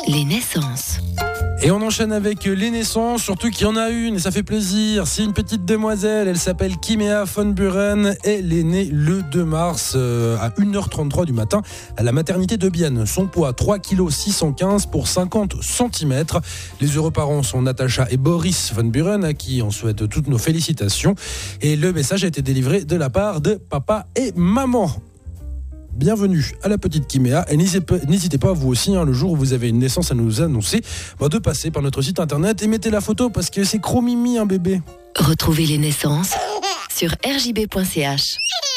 Les naissances. Et on enchaîne avec les naissances, surtout qu'il y en a une, et ça fait plaisir. C'est une petite demoiselle, elle s'appelle Kimea von Buren. Elle est née le 2 mars à 1h33 du matin à la maternité de Bienne. Son poids, 3,615 kg pour 50 cm. Les heureux parents sont Natacha et Boris von Buren, à qui on souhaite toutes nos félicitations. Et le message a été délivré de la part de papa et maman. Bienvenue à la petite Kimea, et n'hésitez pas vous aussi, le jour où vous avez une naissance à nous annoncer, de passer par notre site internet et mettez la photo parce que c'est chromimi un bébé. Retrouvez les naissances sur rjb.ch.